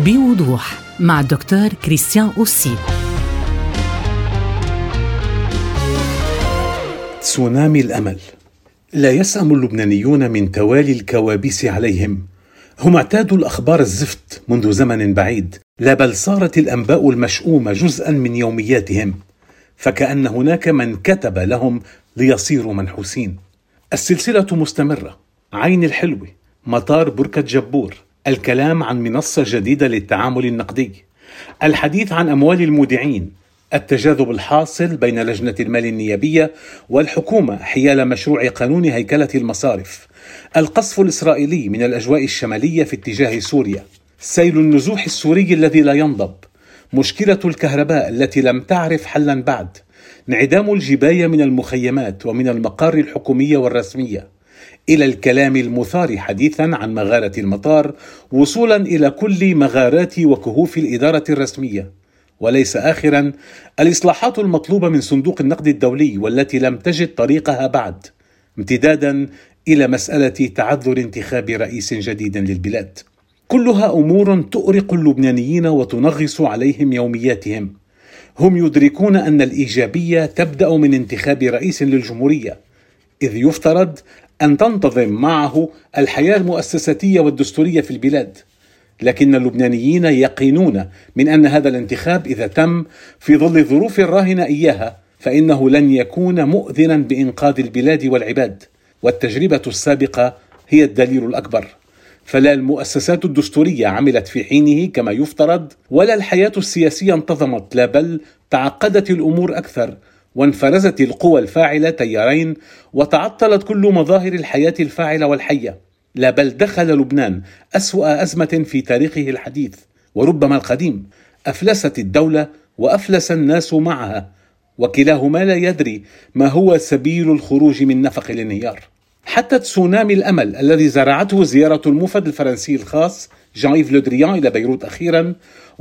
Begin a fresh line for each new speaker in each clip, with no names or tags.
بوضوح مع الدكتور كريستيان أوسي.
تسونامي الأمل. لا يسأم اللبنانيون من توالي الكوابيس عليهم. هم اعتادوا الأخبار الزفت منذ زمن بعيد، لا بل صارت الأنباء المشؤومة جزءا من يومياتهم، فكأن هناك من كتب لهم ليصيروا منحوسين. السلسلة مستمرة: عين الحلوة، مطار بركة جبور، الكلام عن منصة جديدة للتعامل النقدي، الحديث عن أموال المودعين، التجاذب الحاصل بين لجنة المال النيابية والحكومة حيال مشروع قانون هيكلة المصارف، القصف الإسرائيلي من الأجواء الشمالية في اتجاه سوريا، سيل النزوح السوري الذي لا ينضب، مشكلة الكهرباء التي لم تعرف حلا بعد، انعدام الجباية من المخيمات ومن المقار الحكومية والرسمية، إلى الكلام المثار حديثا عن مغارة المطار، وصولا إلى كل مغارات وكهوف الإدارة الرسمية، وليس آخرا الإصلاحات المطلوبة من صندوق النقد الدولي والتي لم تجد طريقها بعد، امتدادا إلى مسألة تعذر انتخاب رئيس جديد للبلاد. كلها أمور تؤرق اللبنانيين وتنغص عليهم يومياتهم. هم يدركون أن الإيجابية تبدأ من انتخاب رئيس للجمهورية، إذ يفترض أن تنتظم معه الحياة المؤسساتية والدستورية في البلاد، لكن اللبنانيين يقينون من أن هذا الانتخاب إذا تم في ظل الظروف الراهنة إياها فإنه لن يكون مؤذنا بإنقاذ البلاد والعباد، والتجربة السابقة هي الدليل الأكبر. فلا المؤسسات الدستورية عملت في حينه كما يفترض، ولا الحياة السياسية انتظمت، لا بل تعقدت الأمور أكثر، وانفرزت القوى الفاعلة تيارين، وتعطلت كل مظاهر الحياة الفاعلة والحية. لا بل دخل لبنان أسوأ أزمة في تاريخه الحديث وربما القديم. أفلست الدولة وأفلس الناس معها، وكلاهما لا يدري ما هو سبيل الخروج من نفق الانهيار. حتى تسونامي الأمل الذي زرعته زيارة الموفد الفرنسي الخاص جان إيف لو دريان إلى بيروت أخيرا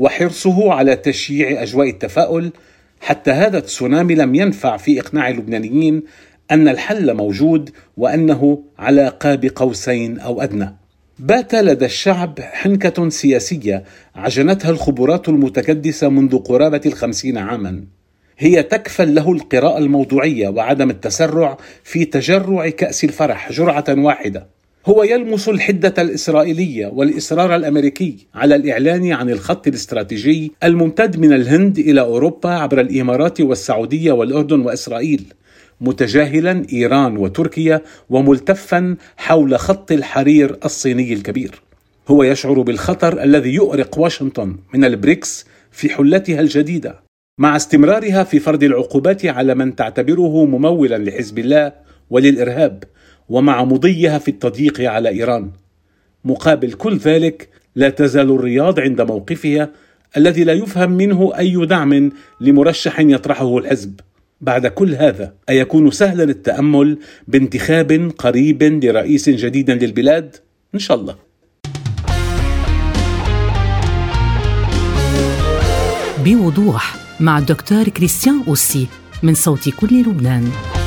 وحرصه على تشييع أجواء التفاؤل، حتى هذا التسونامي لم ينفع في إقناع اللبنانيين أن الحل موجود وأنه على قاب قوسين أو أدنى. بات لدى الشعب حنكة سياسية عجنتها الخبرات المتكدسة منذ قرابة 50 عاما، هي تكفل له القراءة الموضوعية وعدم التسرع في تجرع كأس الفرح جرعة واحدة. هو يلمس الحدة الإسرائيلية والإصرار الأمريكي على الإعلان عن الخط الاستراتيجي الممتد من الهند إلى أوروبا عبر الإمارات والسعودية والأردن وإسرائيل، متجاهلا إيران وتركيا وملتفا حول خط الحرير الصيني الكبير. هو يشعر بالخطر الذي يؤرق واشنطن من البريكس في حلتها الجديدة، مع استمرارها في فرض العقوبات على من تعتبره ممولا لحزب الله وللإرهاب، ومع مضيها في التضييق على إيران. مقابل كل ذلك لا تزال الرياض عند موقفها الذي لا يفهم منه أي دعم لمرشح يطرحه الحزب. بعد كل هذا أيكون سهلا التأمل بانتخاب قريب لرئيس جديد للبلاد؟ إن شاء الله.
بوضوح مع الدكتور كريستيان أوسي من صوت كل لبنان.